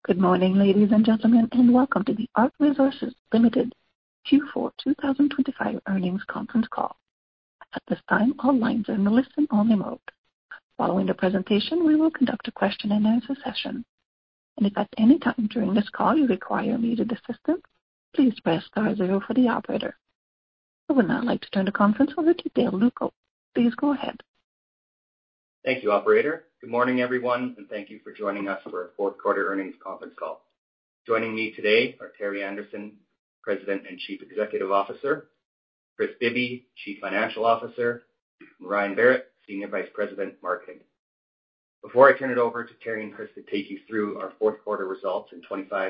Good morning, ladies and gentlemen, and welcome to the ARC Resources Limited Q4 2025 earnings conference call. At this time, all lines are in the listen-only mode. Following the presentation, we will conduct a question-and-answer session. And if at any time during this call you require immediate assistance, please press star zero for the operator. I would now like to turn the conference over to Dale Lewko. Please go ahead. Thank you, operator. Good morning, everyone, and thank you for joining us for our fourth quarter earnings conference call. Joining me today are Terry Anderson, President and Chief Executive Officer, Kris Bibby, Chief Financial Officer, and Ryan Barrett, Senior Vice President, Marketing. Before I turn it over to Terry and Kris to take you through our fourth quarter results and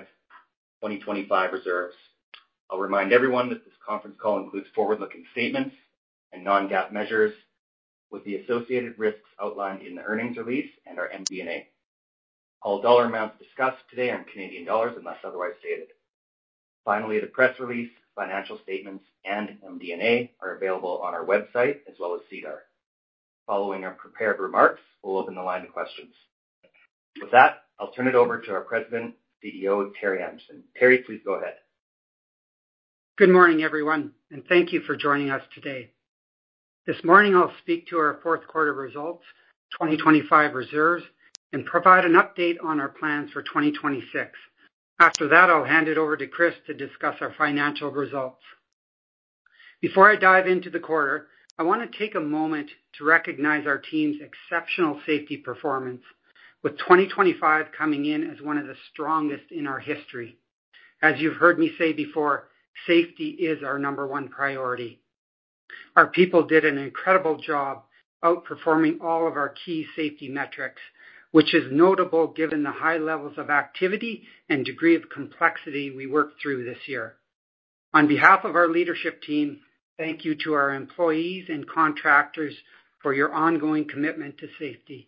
2025 reserves, I'll remind everyone that this conference call includes forward-looking statements and non-GAAP measures with the associated risks outlined in the earnings release and our MD&A. All dollar amounts discussed today are in Canadian dollars unless otherwise stated. Finally, the press release, financial statements, and MD&A are available on our website as well as SEDAR. Following our prepared remarks, we'll open the line to questions. With that, I'll turn it over to our President, CEO, Terry Anderson. Terry, please go ahead. Good morning, everyone, and thank you for joining us today. This morning, I'll speak to our fourth quarter results, 2025 reserves, and provide an update on our plans for 2026. After that, I'll hand it over to Kris to discuss our financial results. Before I dive into the quarter, I want to take a moment to recognize our team's exceptional safety performance, with 2025 coming in as one of the strongest in our history. As you've heard me say before, safety is our number one priority. Our people did an incredible job outperforming all of our key safety metrics, which is notable given the high levels of activity and degree of complexity we worked through this year. On behalf of our leadership team, thank you to our employees and contractors for your ongoing commitment to safety.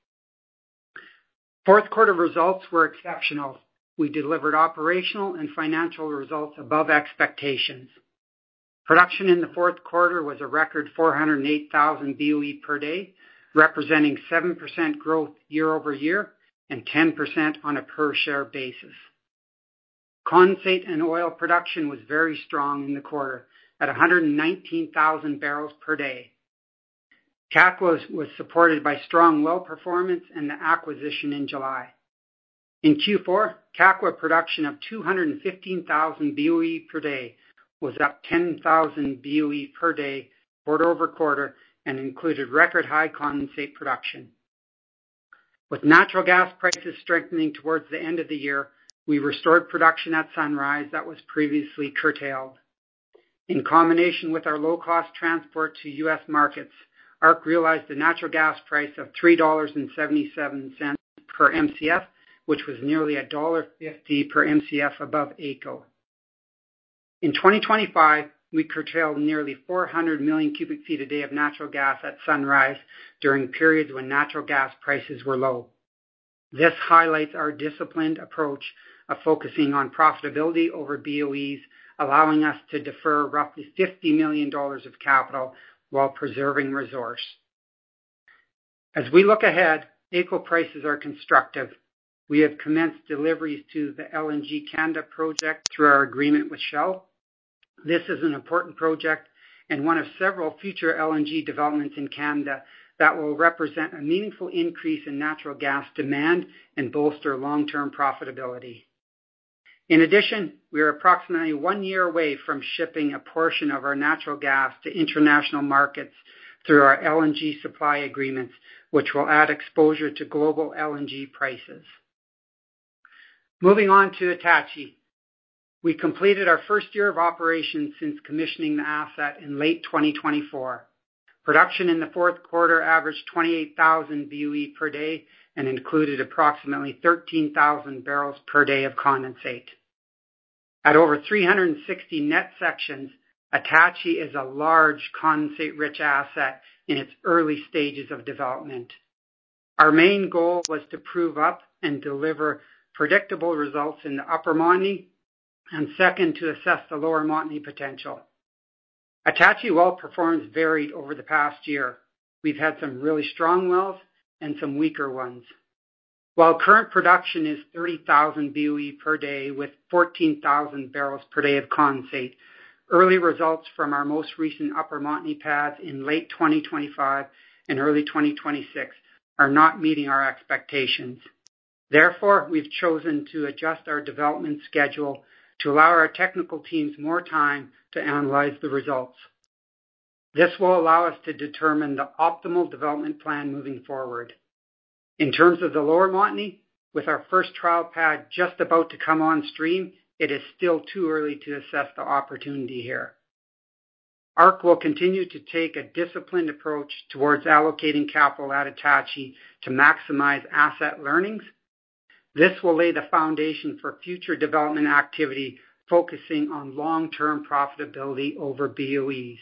Fourth quarter results were exceptional. We delivered operational and financial results above expectations. Production in the fourth quarter was a record 408,000 BOE per day, representing 7% growth year over year and 10% on a per-share basis. Condensate and oil production was very strong in the quarter at 119,000 barrels per day. Kakwa was supported by strong well performance and the acquisition in July. In Q4, Kakwa production of 215,000 BOE per day was up 10,000 BOE per day quarter over quarter and included record high condensate production. With natural gas prices strengthening towards the end of the year, we restored production at Sunrise that was previously curtailed. In combination with our low-cost transport to U.S. markets, ARC realized a natural gas price of $3.77 per MCF, which was nearly $1.50 per MCF above AECO. In 2025, we curtailed nearly 400 million cubic feet a day of natural gas at Sunrise during periods when natural gas prices were low. This highlights our disciplined approach of focusing on profitability over BOEs, allowing us to defer roughly $50 million of capital while preserving resource. As we look ahead, AECO prices are constructive. We have commenced deliveries to the LNG Canada project through our agreement with Shell. This is an important project and one of several future LNG developments in Canada that will represent a meaningful increase in natural gas demand and bolster long-term profitability. In addition, we are approximately 1 year away from shipping a portion of our natural gas to international markets through our LNG supply agreements, which will add exposure to global LNG prices. Moving on to Attachie. We completed our first year of operations since commissioning the asset in late 2024. Production in the fourth quarter averaged 28,000 BOE per day and included approximately 13,000 barrels per day of condensate. At over 360 net sections, Attachie is a large condensate-rich asset in its early stages of development. Our main goal was to prove up and deliver predictable results in the Upper Montney, and second, to assess the Lower Montney potential. Attachie well performance varied over the past year. We've had some really strong wells and some weaker ones. While current production is 30,000 BOE per day with 14,000 barrels per day of condensate, early results from our most recent Upper Montney pads in late 2025 and early 2026 are not meeting our expectations. Therefore, we've chosen to adjust our development schedule to allow our technical teams more time to analyze the results. This will allow us to determine the optimal development plan moving forward. In terms of the Lower Montney, with our first trial pad just about to come on stream, it is still too early to assess the opportunity here. ARC will continue to take a disciplined approach towards allocating capital at Attachie to maximize asset learnings. This will lay the foundation for future development activity focusing on long-term profitability over BOEs.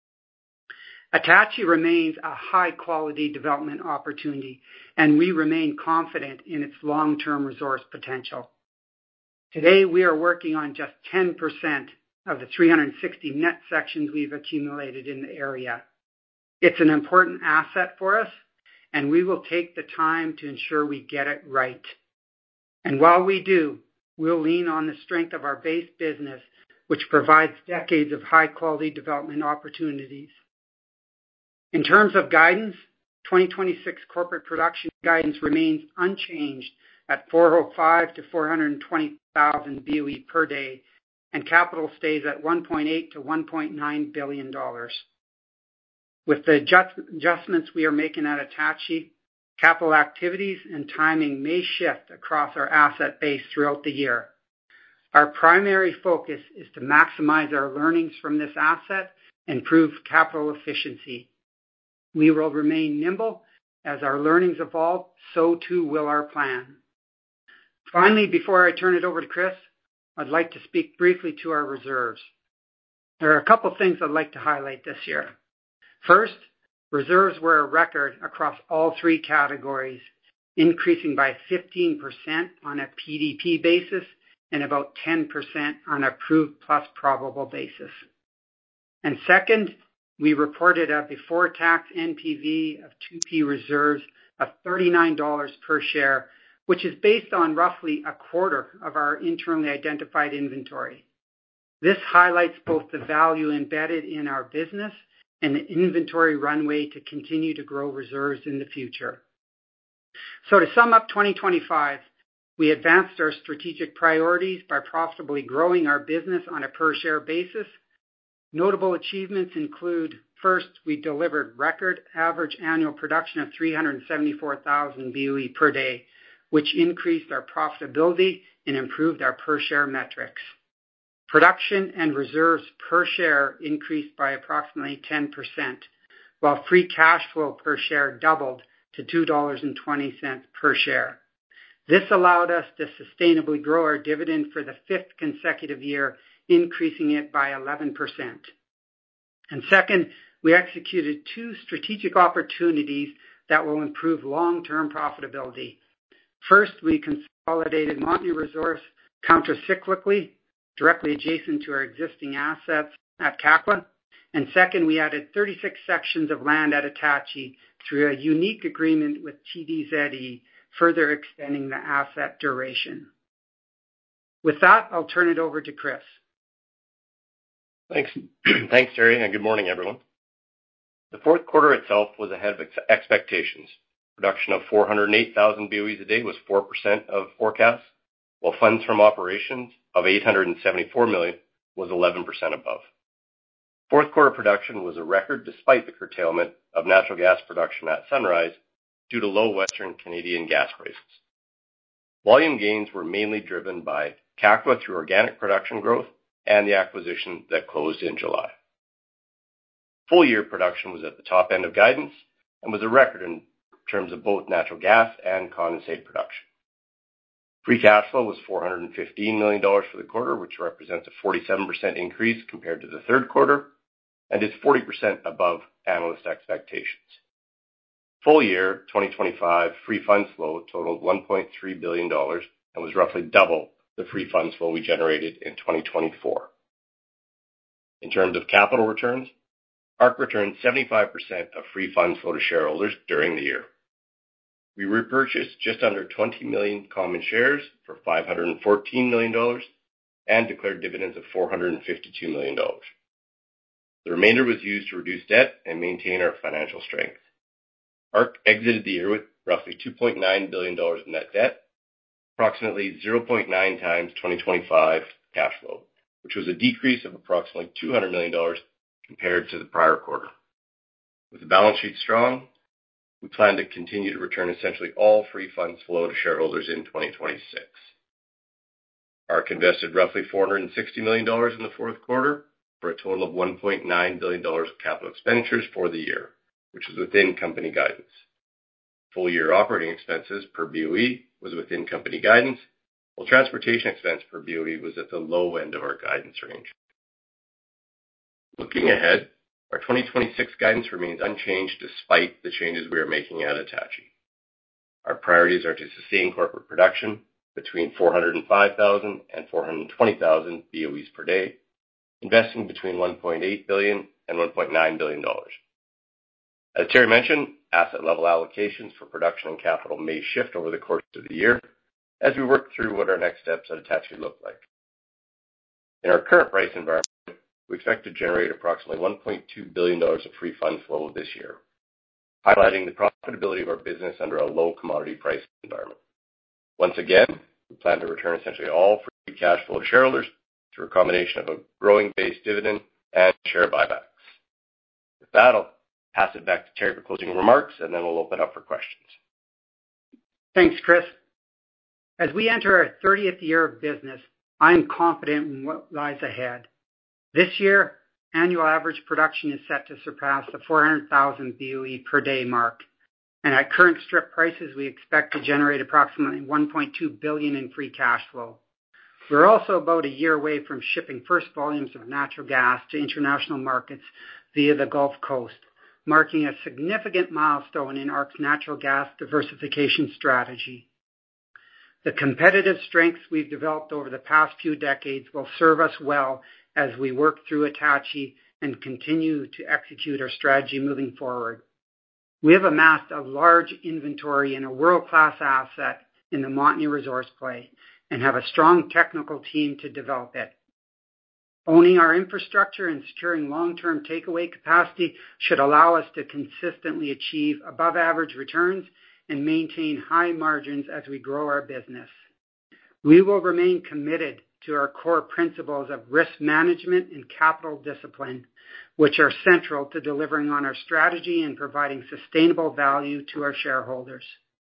Attachie remains a high-quality development opportunity, and we remain confident in its long-term resource potential. Today, we are working on just 10% of the 360 net sections we've accumulated in the area. It's an important asset for us, and we will take the time to ensure we get it right. And while we do, we'll lean on the strength of our base business, which provides decades of high-quality development opportunities. In terms of guidance, 2026 corporate production guidance remains unchanged at 405 to 420,000 BOE per day, and capital stays at $1.8 to $1.9 billion. With the adjustments we are making at Attachie, capital activities and timing may shift across our asset base throughout the year. Our primary focus is to maximize our learnings from this asset and improve capital efficiency. We will remain nimble. As our learnings evolve, so too will our plan. Finally, before I turn it over to Chris, I'd like to speak briefly to our reserves. There are a couple things I'd like to highlight this year. First, reserves were a record across all three categories, increasing by 15% on a PDP basis and about 10% on a proved plus probable basis. And second, we reported a before-tax NPV of 2P reserves of $39 per share, which is based on roughly a quarter of our internally identified inventory. This highlights both the value embedded in our business and the inventory runway to continue to grow reserves in the future. So to sum up 2025, we advanced our strategic priorities by profitably growing our business on a per-share basis. Notable achievements include, first, we delivered record average annual production of 374,000 BOE per day, which increased our profitability and improved our per-share metrics. Production and reserves per share increased by approximately 10%, while free cash flow per share doubled to $2.20 per share. This allowed us to sustainably grow our dividend for the fifth consecutive year, increasing it by 11%. And second, we executed two strategic opportunities that will improve long-term profitability. First, we consolidated Montney resource countercyclically, directly adjacent to our existing assets at Kakwa. And second, we added 36 sections of land at Attachie through a unique agreement with TDZE, further extending the asset duration. With that, I'll turn it over to Chris. Thanks, Terry, and good morning, everyone. The fourth quarter itself was ahead of expectations. Production of 408,000 BOEs a day was 4% of forecast, while funds from operations of $874 million was 11% above. Fourth quarter production was a record despite the curtailment of natural gas production at Sunrise due to low Western Canadian gas prices. Volume gains were mainly driven by Kakwa through organic production growth and the acquisition that closed in July. Full year production was at the top end of guidance and was a record in terms of both natural gas and condensate production. Free cash flow was $415 million for the quarter, which represents a 47% increase compared to the third quarter and is 40% above analyst expectations. Full year 2025 free funds flow totaled $1.3 billion and was roughly double the free funds flow we generated in 2024. In terms of capital returns, ARC returned 75% of free funds flow to shareholders during the year. We repurchased just under 20 million common shares for $514 million and declared dividends of $452 million. The remainder was used to reduce debt and maintain our financial strength. ARC exited the year with roughly $2.9 billion of net debt, approximately 0.9 times 2025 cash flow, which was a decrease of approximately $200 million compared to the prior quarter. With the balance sheet strong, we plan to continue to return essentially all free funds flow to shareholders in 2026. ARC invested roughly $460 million in the fourth quarter for a total of $1.9 billion of capital expenditures for the year, which was within company guidance. Full-year operating expenses per BOE was within company guidance, while transportation expense per BOE was at the low end of our guidance range. Looking ahead, our 2026 guidance remains unchanged despite the changes we are making at Attachie. Our priorities are to sustain corporate production between 405,000 and 420,000 BOEs per day, investing between $1.8 billion and $1.9 billion. As Terry mentioned, asset level allocations for production and capital may shift over the course of the year as we work through what our next steps at Attachie look like. In our current price environment, we expect to generate approximately $1.2 billion of free funds flow this year, highlighting the profitability of our business under a low commodity price environment. Once again, we plan to return essentially all free cash flow to shareholders through a combination of a growing base dividend and share buybacks. With that, I'll pass it back to Terry for closing remarks, and then we'll open up for questions. Thanks, Chris. As we enter our 30th year of business, I am confident in what lies ahead. This year, annual average production is set to surpass the 400,000 BOE per day mark, and at current strip prices, we expect to generate approximately $1.2 billion in free cash flow. We're also about a year away from shipping first volumes of natural gas to international markets via the Gulf Coast, marking a significant milestone in ARC's natural gas diversification strategy. The competitive strengths we've developed over the past few decades will serve us well as we work through Attachie and continue to execute our strategy moving forward. We have amassed a large inventory and a world-class asset in the Montney resource play and have a strong technical team to develop it. Owning our infrastructure and securing long-term takeaway capacity should allow us to consistently achieve above-average returns and maintain high margins as we grow our business. We will remain committed to our core principles of risk management and capital discipline, which are central to delivering on our strategy and providing sustainable value to our shareholders.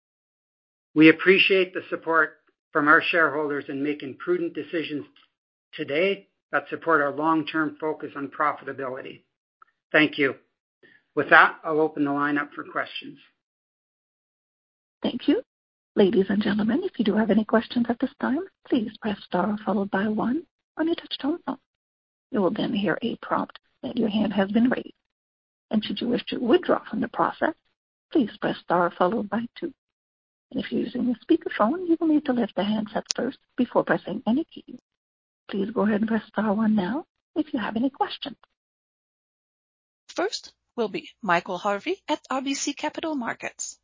We appreciate the support from our shareholders in making prudent decisions today that support our long-term focus on profitability. Thank you. With that, I'll open the line up for questions. Thank you. Ladies and gentlemen, if you do have any questions at this time, please press star followed by 1 on your touch-tone phone. You will then hear a prompt that your hand has been raised. And should you wish to withdraw from the process, please press star followed by 2. And if you're using a speakerphone, you will need to lift the handset first before pressing any keys. Please go ahead and press star 1 now if you have any questions. First will be Michael Harvey at RBC Capital Markets.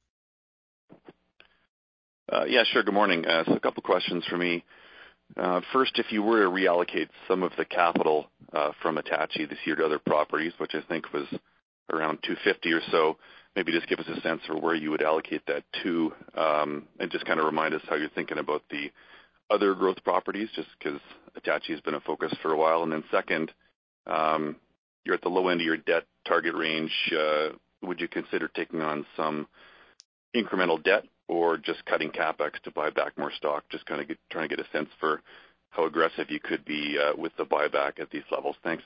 Yeah, sure. Good morning. So a couple questions for me. First, if you were to reallocate some of the capital from Attachie this year to other properties, which I think was around $250 or so, maybe just give us a sense for where you would allocate that to, and just kind of remind us how you're thinking about the other growth properties, just because Attachie has been a focus for a while. And then second, you're at the low end of your debt target range. Would you consider taking on some incremental debt or just cutting CapEx to buy back more stock? Just kind of trying to get a sense for how aggressive you could be with the buyback at these levels. Thanks.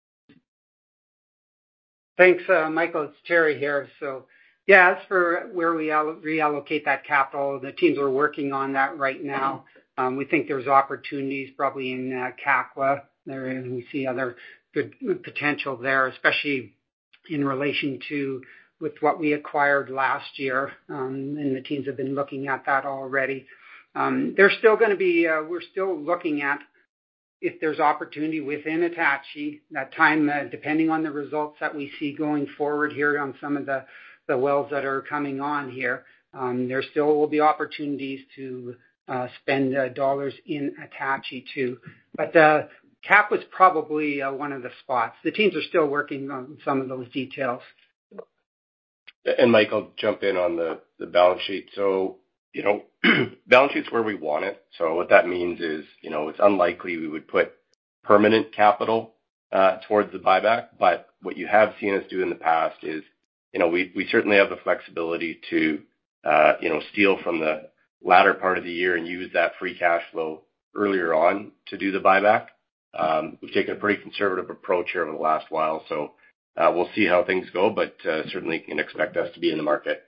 Thanks, Michael. It's Terry here. So, yeah, as for where we reallocate that capital, the teams are working on that right now. We think there's opportunities probably in Kakwa there, and we see other good potential there, especially in relation to with what we acquired last year, and the teams have been looking at that already. There's still going to be, we're still looking at if there's opportunity within Attachie, that time, depending on the results that we see going forward here on some of the wells that are coming on here, There still will be opportunities to spend dollars in Attachie too. But Cap was probably one of the spots. The teams are still working on some of those details. And Mike, I'll jump in on the balance sheet. So, balance sheet's where we want it. So what that means is, it's unlikely we would put permanent capital towards the buyback. But what you have seen us do in the past is, we certainly have the flexibility to, steal from the latter part of the year and use that free cash flow earlier on to do the buyback. We've taken a pretty conservative approach here over the last while, so we'll see how things go, but certainly can expect us to be in the market.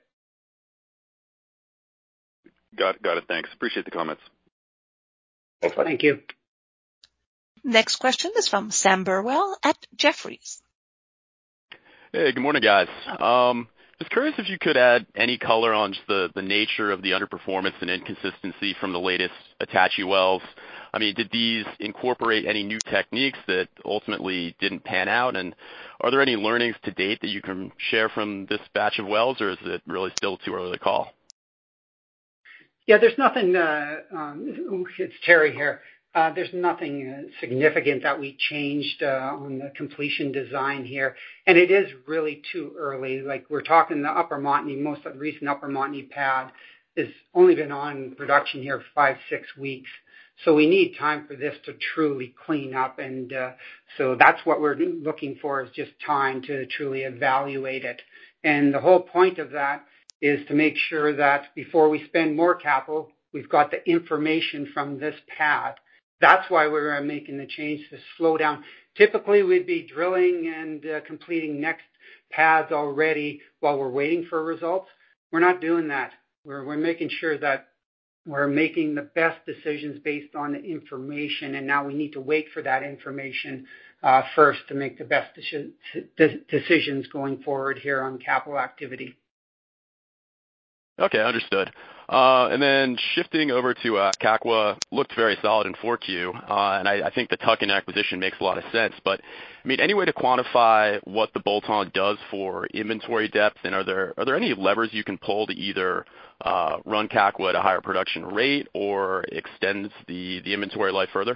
Got it. Thanks. Appreciate the comments. Thanks, Mike. Thank you. Next question is from Sam Burwell at Jefferies. Hey, good morning, guys. Just curious if you could add any color on just the nature of the underperformance and inconsistency from the latest Attachie wells. I mean, did these incorporate any new techniques that ultimately didn't pan out? And are there any learnings to date that you can share from this batch of wells, or is it really still too early to call? Yeah, there's nothing, it's Terry here. There's nothing significant that we changed on the completion design here. And it is really too early. Like we're talking the Upper Montney, most of the recent Upper Montney pad has only been on production here 5-6 weeks. So we need time for this to truly clean up. And so that's what we're looking for, is just time to truly evaluate it. And the whole point of that is to make sure that before we spend more capital, we've got the information from this pad. That's why we're making the change to slow down. Typically, we'd be drilling and completing next pads already while we're waiting for results. We're not doing that. We're making sure that we're making the best decisions based on the information, and now we need to wait for that information first to make the best decisions going forward here on capital activity. Okay, understood. And then shifting over to Kakwa, looked very solid in 4Q, and I think the tuck-in acquisition makes a lot of sense. But, I mean, any way to quantify what the bolt-on does for inventory depth, and are there any levers you can pull to either run Kakwa at a higher production rate or extend the inventory life further?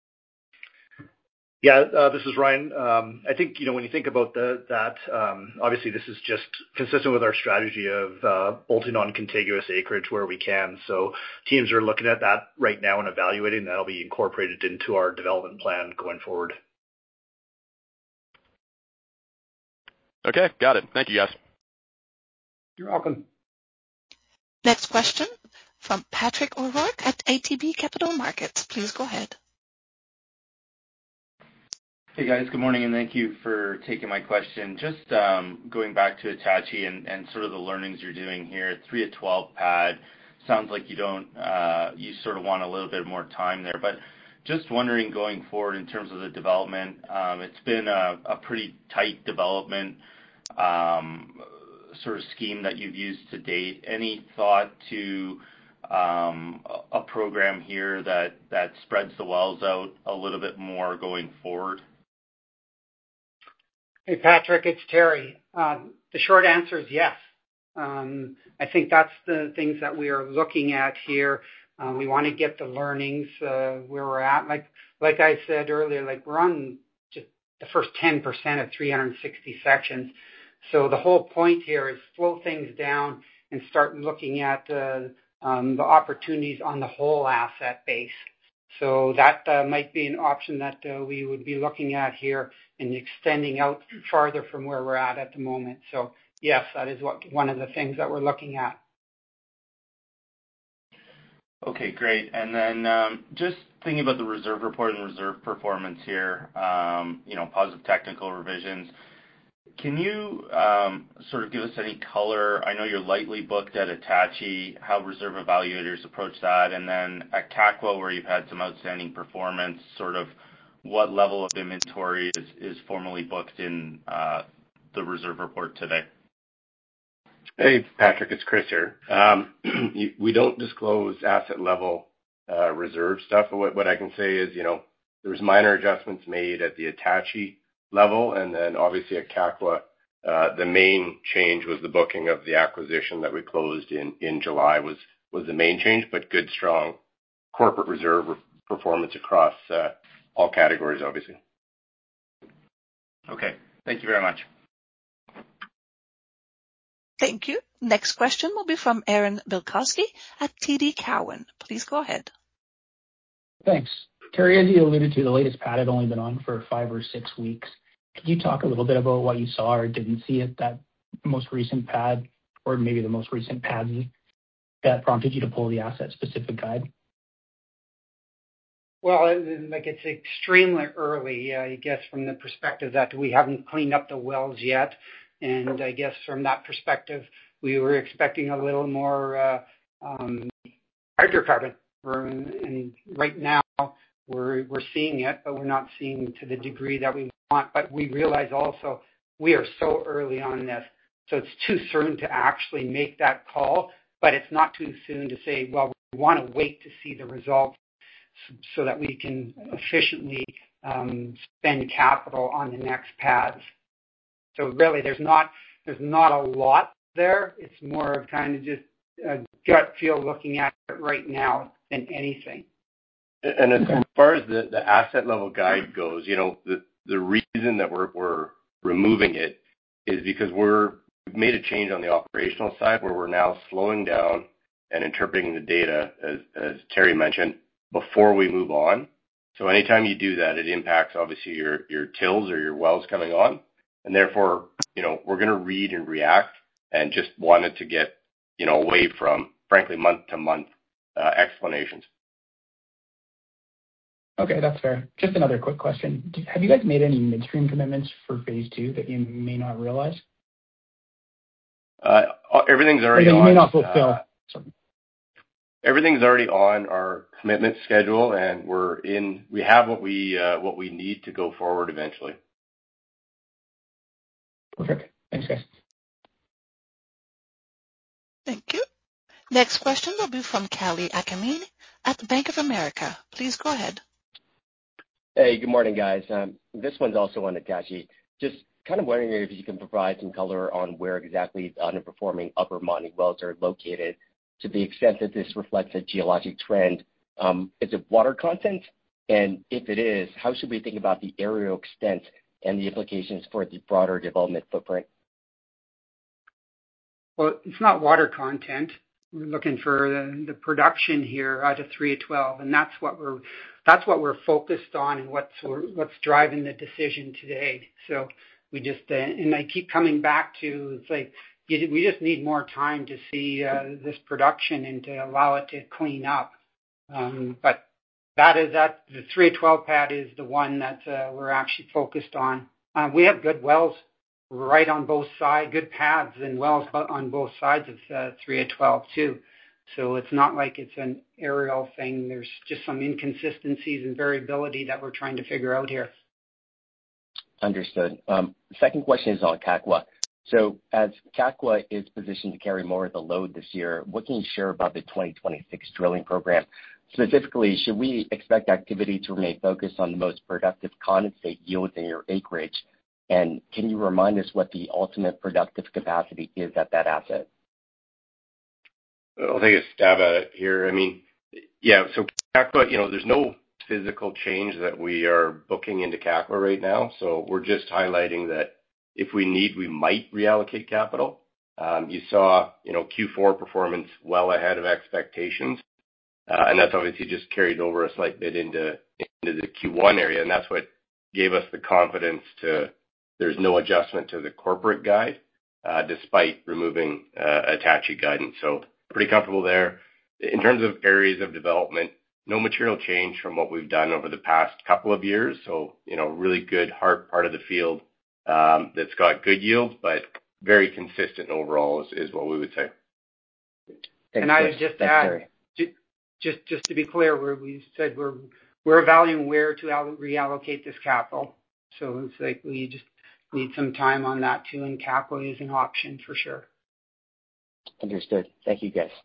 Yeah, this is Ryan. I think, when you think about that, obviously this is just consistent with our strategy of bolting on contiguous acreage where we can. So teams are looking at that right now and evaluating. That'll be incorporated into our development plan going forward. Okay, got it. Thank you, guys. You're welcome. Next question from Patrick O'Rourke at ATB Capital Markets. Please go ahead. Hey guys, good morning, and thank you for taking my question. Just going back to Attachie and sort of the learnings you're doing here, 3-12 pad, sounds like you sort of want a little bit more time there. But just wondering going forward in terms of the development, it's been a pretty tight development sort of scheme that you've used to date. Any thought to a program here that spreads the wells out a little bit more going forward? Hey, Patrick, it's Terry. The short answer is yes. I think that's the things that we are looking at here. We want to get the learnings where we're at. Like I said earlier, we're on just the first 10% of 360 sections. So the whole point here is slow things down and start looking at the opportunities on the whole asset base. So that might be an option that we would be looking at here and extending out farther from where we're at the moment. So yes, that is one of the things that we're looking at. Okay, great. And then just thinking about the reserve report and reserve performance here, positive technical revisions. Can you sort of give us any color? I know you're lightly booked at Attachie, how reserve evaluators approach that, and then at Kakwa, where you've had some outstanding performance, sort of what level of inventory is formally booked in the reserve report today? Hey, Patrick, it's Chris here. We don't disclose asset level reserve stuff. But what I can say is, there's minor adjustments made at the Attachie level, and then obviously at Kakwa, The main change was the booking of the acquisition that we closed in July was the main change, but good, strong corporate reserve performance across all categories, obviously. Okay. Thank you very much. Thank you. Next question will be from Aaron Bilkoski at TD Cowen. Please go ahead. Thanks. Terry, as you alluded to, the latest pad had only been on for 5 or 6 weeks. Could you talk a little bit about what you saw or didn't see at that most recent pad, or maybe the most recent pads that prompted you to pull the asset-specific guide? Well, it's extremely early, I guess, from the perspective that we haven't cleaned up the wells yet. And I guess from that perspective, we were expecting a little more hydrocarbon. And right now, we're seeing it, but we're not seeing to the degree that we want. But we realize also we are so early on this, so it's too soon to actually make that call. But it's not too soon to say, well, we want to wait to see the results so that we can efficiently spend capital on the next pads. So really, there's not a lot there. It's more of kind of just a gut feel looking at it right now than anything. And as far as the asset level guide goes, the reason that we're removing it is because we've made a change on the operational side where we're now slowing down and interpreting the data, as Terry mentioned, before we move on. So anytime you do that, it impacts obviously your tills or your wells coming on. And therefore, we're going to read and react and just wanted to get, away from, frankly, month to month explanations. Okay, that's fair. Just another quick question. Have you guys made any midstream commitments for phase 2 that you may not realize? Everything's already on. You may not fulfill. Everything's already on our commitment schedule, and we have what we need to go forward eventually. Perfect. Thanks, guys. Thank you. Next question will be from Kali Akamine at Bank of America. Please go ahead. Hey, good morning, guys. This one's also on Attachie. Just kind of wondering if you can provide some color on where exactly the underperforming Upper Montney wells are located, to the extent that this reflects a geologic trend. Is it water content? And if it is, how should we think about the aerial extent and the implications for the broader development footprint? Well, it's not water content. We're looking for the production here out of 3-12, and that's what we're focused on, and what's driving the decision today. So we just and I keep coming back to, it's like we just need more time to see this production and to allow it to clean up. But the 3-12 pad is the one that we're actually focused on. We have good wells right on both sides, good pads and wells on both sides of 3-12 too. So it's not like it's an aerial thing. There's just some inconsistencies and variability that we're trying to figure out here. Understood. Second question is on Kakwa. So as Kakwa is positioned to carry more of the load this year, what can you share about the 2026 drilling program? Specifically, should we expect activity to remain focused on the most productive condensate yields in your acreage? And can you remind us what the ultimate productive capacity is at that asset? I'll take a stab at it here. So Kakwa, there's no physical change that we are booking into Kakwa right now. So we're just highlighting that if we need, we might reallocate capital. You saw, Q4 performance well ahead of expectations. And that's obviously just carried over a slight bit into the Q1 area. And that's what gave us the confidence there's no adjustment to the corporate guide, despite removing Attachie guidance. So pretty comfortable there. In terms of areas of development, no material change from what we've done over the past couple of years. So, really good hard part of the field that's got good yields, but very consistent overall is what we would say. And I would just add, just to be clear, we said we're evaluating where to reallocate this capital. So it's like we just need some time on that too, and Kakwa is an option for sure. Understood. Thank you, guys.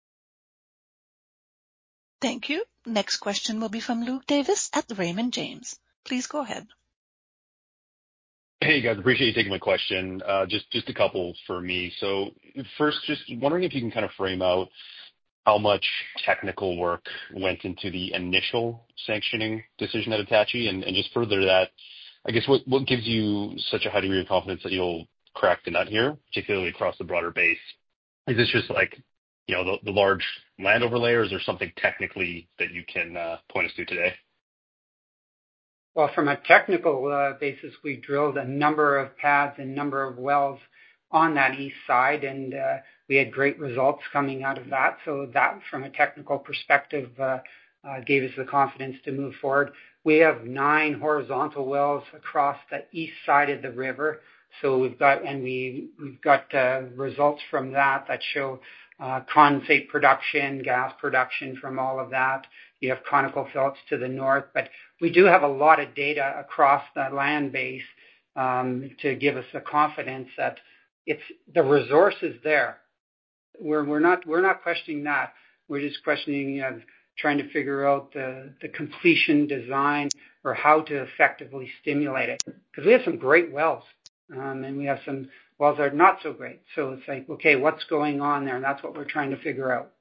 Thank you. Next question will be from Luke Davis at Raymond James. Please go ahead. Hey, guys. Appreciate you taking my question. Just a couple for me. So first, just wondering if you can kind of frame out how much technical work went into the initial sanctioning decision at Attachie, and just further that, I guess, what gives you such a high degree of confidence that you'll crack the nut here, particularly across the broader base? Is this just like, the large land overlay, or is there something technically that you can point us to today? Well, from a technical basis, we drilled a number of pads and number of wells on that east side, and we had great results coming out of that. So that, from a technical perspective, gave us the confidence to move forward. We have 9 horizontal wells across the east side of the river. So we've got results from that show condensate production, gas production from all of that. You have ConocoPhillips to the north, but we do have a lot of data across the land base to give us the confidence that the resource is there. We're not questioning that. We're just questioning trying to figure out the completion design or how to effectively stimulate it, because we have some great wells and we have some wells that are not so great. So it's like, okay, what's going on there? And that's what we're trying to figure out.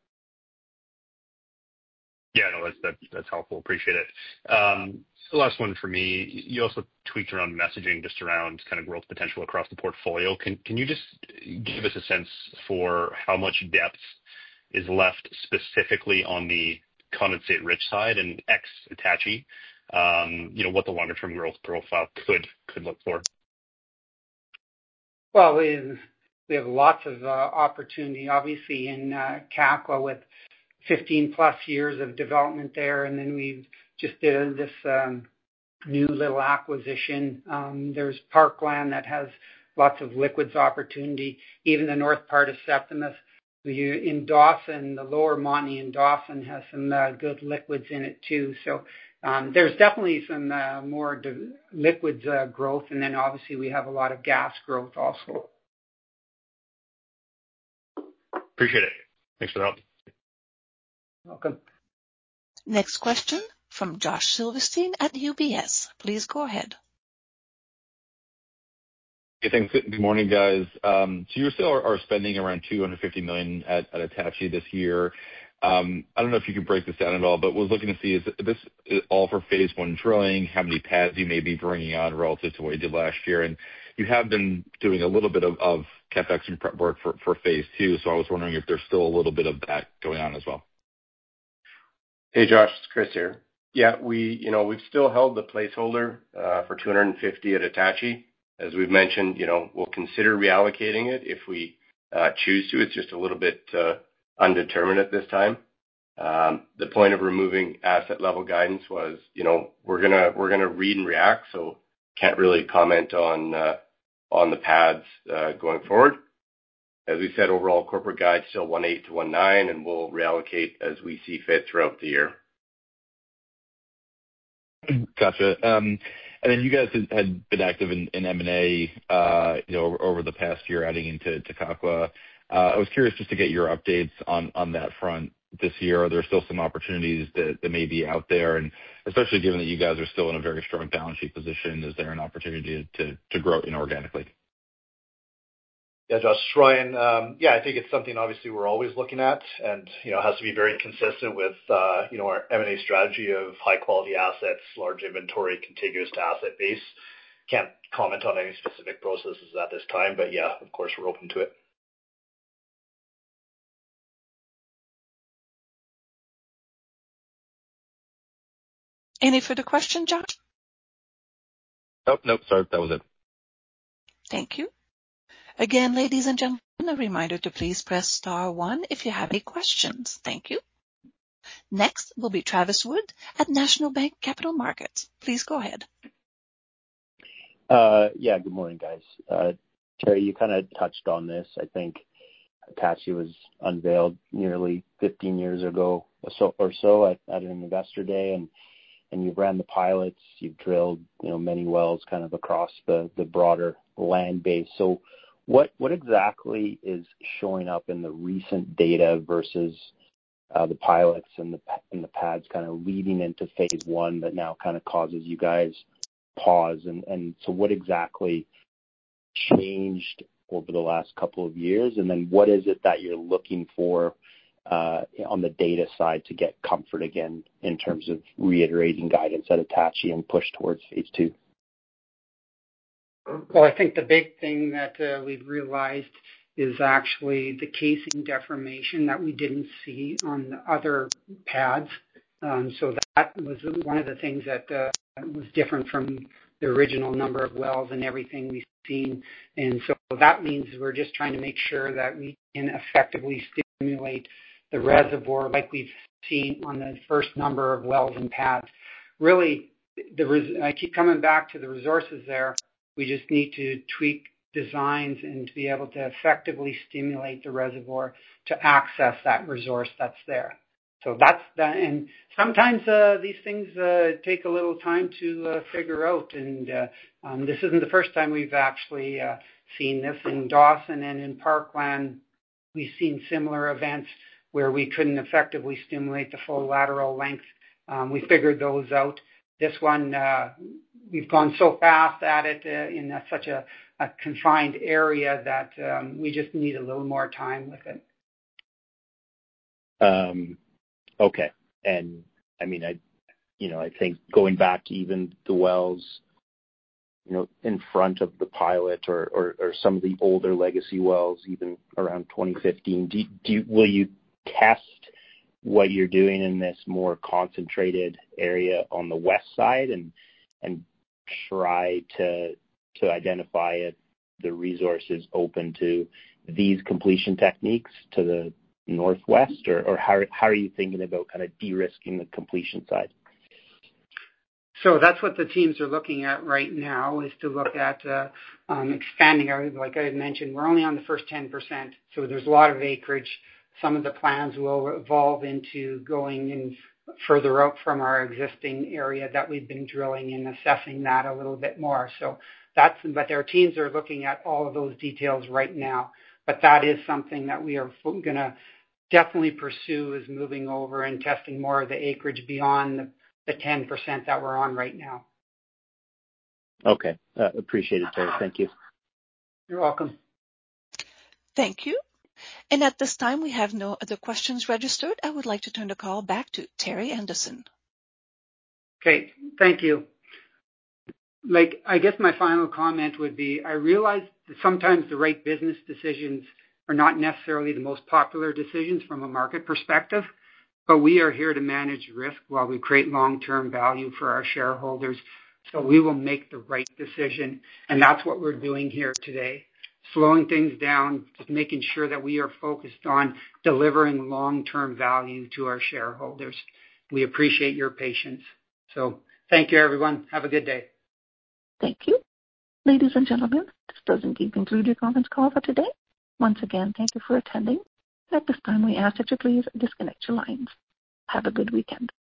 Yeah, no, that's helpful. Appreciate it. The last one for me, you also tweaked around messaging just around kind of growth potential across the portfolio. Can you just give us a sense for how much depth is left specifically on the condensate rich side and ex-Attachie, what the longer term growth profile could look for? Well, we have lots of opportunity, obviously, in Kakwa with 15 plus years of development there. And then we just did this new little acquisition. There's Parkland that has lots of liquids opportunity, even the north part of Septimus. In Dawson, the lower Montney in Dawson has some good liquids in it too. So there's definitely some more liquids growth. And then obviously we have a lot of gas growth also. Appreciate it. Thanks for the help. Welcome. Next question from Josh Silverstein at UBS. Please go ahead. Hey, thanks. Good morning, guys. So you still are spending around $250 million at Attachie this year. I don't know if you could break this down at all, but was looking to see, is this all for phase one drilling? How many pads you may be bringing on relative to what you did last year? And you have been doing a little bit of CapEx and prep work for phase two. So I was wondering if there's still a little bit of that going on as well. Hey, Josh, it's Chris here. Yeah, we've still held the placeholder for 250 at Attachie. As we've mentioned, we'll consider reallocating it if we choose to. It's just a little bit undetermined at this time. The point of removing asset level guidance was, we're gonna read and react, so can't really comment on the pads going forward. As we said, overall corporate guide still 1.8 to 1.9, and we'll reallocate as we see fit throughout the year. Gotcha. And then you guys had been active in M&A, over the past year, adding into Kakwa. I was curious just to get your updates on that front this year. Are there still some opportunities that may be out there? And especially given that you guys are still in a very strong balance sheet position, is there an opportunity to grow inorganically? Yeah, Josh, Ryan. I think it's something obviously we're always looking at, and it has to be very consistent with our M&A strategy of high quality assets, large inventory, contiguous to asset base. Can't comment on any specific processes at this time, but yeah, of course we're open to it. Any further question, Josh? Nope. Sorry, that was it. Thank you. Again, ladies and gentlemen, a reminder to please press star 1 if you have any questions. Thank you. Next will be Travis Wood at National Bank Capital Markets. Please go ahead. Good morning, guys. Terry, you kind of touched on this. I think Attachie was unveiled nearly 15 years ago or so at an investor day, and you've ran the pilots, you've drilled, many wells kind of across the broader land base. So what exactly is showing up in the recent data versus the pilots and the pads kind of leading into phase one that now kind of causes you guys pause. And so what exactly changed over the last couple of years? And then what is it that you're looking for on the data side to get comfort again in terms of reiterating guidance at Attachie and push towards phase 2? Well, I think the big thing that we've realized is actually the casing deformation that we didn't see on the other pads. So that was one of the things that was different from the original number of wells and everything we've seen. And so that means we're just trying to make sure that we can effectively stimulate the reservoir like we've seen on the first number of wells and pads. Really, I keep coming back to the resources there. We just need to tweak designs and to be able to effectively stimulate the reservoir to access that resource that's there. So that's that. And sometimes these things take a little time to figure out. And this isn't the first time we've actually seen this. In Dawson and in Parkland, we've seen similar events where we couldn't effectively stimulate the full lateral length. We figured those out. This one, we've gone so fast at it in such a confined area that we just need a little more time with it. Okay. And I mean, I think going back to even the wells, in front of the pilot or some of the older legacy wells, even around 2015, will you test what you're doing in this more concentrated area on the west side and try to identify if the resource is open to these completion techniques to the northwest, or how are you thinking about kind of de-risking the completion side? So that's what the teams are looking at right now, is to look at expanding our, like I had mentioned, we're only on the first 10%, so there's a lot of acreage. Some of the plans will evolve into going in further out from our existing area that we've been drilling and assessing that a little bit more. So but their teams are looking at all of those details right now. But that is something that we are going to definitely pursue, is moving over and testing more of the acreage beyond the 10% that we're on right now. Okay. Appreciate it, Terry. Thank you. You're welcome. Thank you. And at this time, we have no other questions registered. I would like to turn the call back to Terry Anderson. Okay. Thank you. I guess my final comment would be, I realize that sometimes the right business decisions are not necessarily the most popular decisions from a market perspective, but we are here to manage risk while we create long-term value for our shareholders. So we will make the right decision, and that's what we're doing here today. Slowing things down, just making sure that we are focused on delivering long-term value to our shareholders. We appreciate your patience. So thank you, everyone. Have a good day. Thank you. Ladies and gentlemen, this does indeed conclude your conference call for today. Once again, thank you for attending. At this time, we ask that you please disconnect your lines. Have a good weekend.